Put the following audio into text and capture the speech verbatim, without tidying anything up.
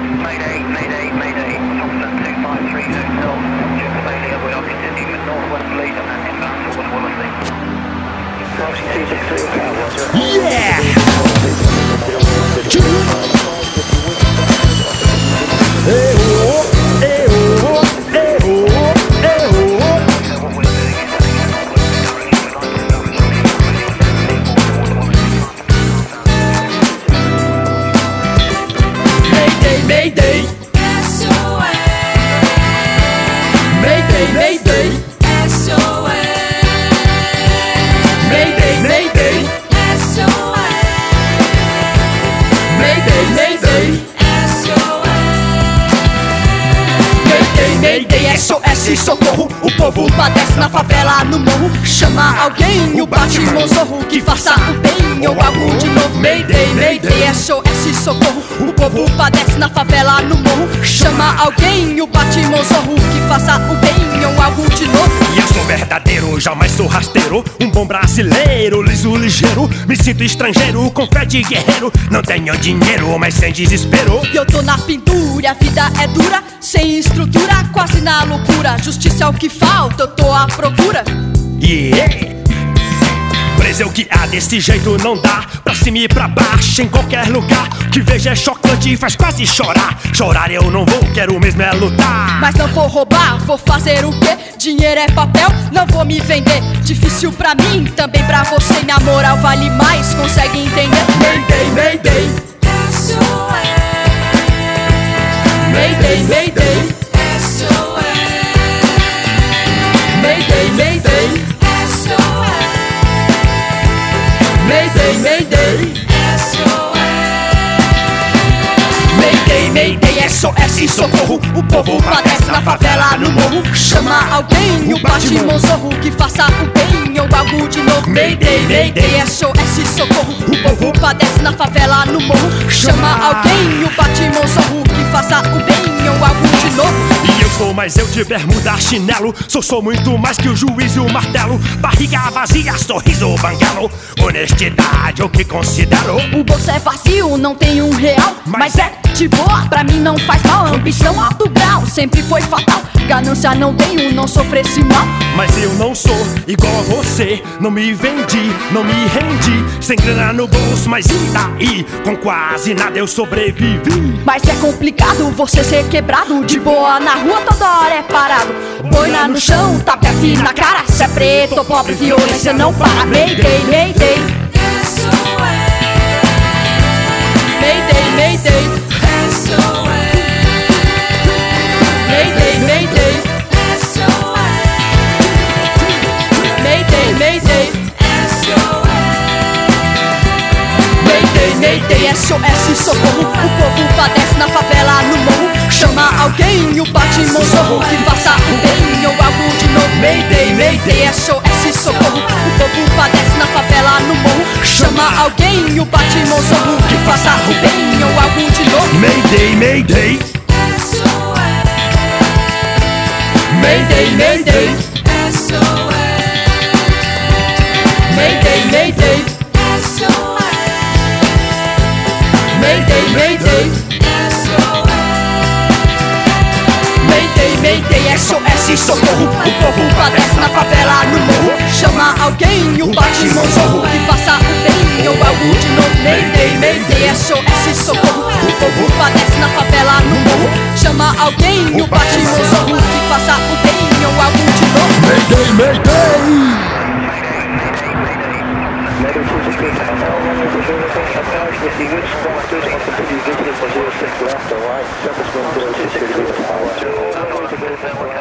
Mayday, mayday, mayday. Thompson two five three Hotel. Just failure. We are continuing with Northwest Lead and inbound towards Wallasey. Taxi two six three, Yeah! Hey, oh, hey, oh, hey, oh, hey, oh. So what we're doing is heading in Northwest direction. Mayday, mayday. S O S. Mayday, mayday. S O S. Mayday, mayday. S O S. Mayday, mayday. S O S. Mayday, mayday, S O S, socorro. O povo padece na favela, no morro. Chama alguém, o Batman zorro, que faça o bem ou algo de novo. Mayday, mayday, S O S, socorro. O povo padece na favela, no morro. Chama alguém, o Batman zorro, que faça o bem ou algo de novo. E eu sou verdadeiro, jamais sou rasteiro. Um bom brasileiro, liso, ligeiro. Me sinto estrangeiro, com fé de guerreiro. Não tenho dinheiro, mas sem desespero. E eu tô na pintura, a vida é dura, sem estrutura, quase na loucura. Justiça é o que falta, eu tô à procura. Yeah! Preso é o que há, desse jeito não dá. Pra cima e pra baixo, em qualquer lugar. O que vejo é chocante e faz quase chorar. Chorar eu não vou, quero mesmo é lutar. Mas não vou roubar, vou fazer o quê? Dinheiro é papel, não vou me vender. Difícil pra mim, também pra você. Minha moral vale mais, consegue entender? Mayday, mayday. S O S. Mayday, mayday. S O S. Mayday, mayday. S O S. Mayday, mayday. S O S. Mayday, mayday, S O S, socorro. O povo padece na favela, no morro. Chama alguém, o Batman zorro, que faça o bem ou algo de novo. Mayday, mayday, S O S, socorro. O povo padece na favela, no morro. Chama alguém, o Batman zorro, que faça o bem ou algo de novo. E eu sou mais eu de bermuda, chinelo. Sou, sou muito mais que o juiz e o martelo. Barriga vazia, sorriso banguelo. Honestidade, o que considero. O bolso é vazio, não tem um real, mas é de boa, pra mim não faz mal. Ambição alto grau, sempre foi fatal. Ganância não tenho, não sofresse mal. Mas eu não sou igual a você. Não me vendi, não me rendi. Sem grana no bolso, mas e daí? Com quase nada eu sobrevivi. Mas é complicado você ser quebrado. De boa na rua toda hora é parado. Boina no chão, tapete na cara. Se é preto ou pobre, violência não para. Mayday, mayday. S O S. Mayday, mayday. S O S. Mayday, mayday. S O S. Mayday, mayday. S O S. Mayday, mayday, S O S, socorro. O povo padece na favela, no morro. Chama alguém, o Batman zorro, que faça o bem ou algo de novo. Mayday, mayday, S O S, socorro. O povo padece na favela, no morro. Chama alguém, o Batman zorro, que faça o bem ou algo de novo. Mayday, mayday. S O S. Mayday, mayday. S O S. Mayday, mayday. S O S. Mayday, mayday. S O S. Mayday, mayday, S O S, socorro. O povo padece na favela, no morro. Chama alguém, o Batman zorro, que faça o bem ou algo de novo. Mayday, mayday, S O S, socorro. O povo padece na favela, no morro. Chama alguém, o Batman zorro, que faça o bem ou algo de novo. Mayday, mayday. Mayday two six three Hotel. If you wish sponsors on the city visiting for zero six left or right, service wind zero six three.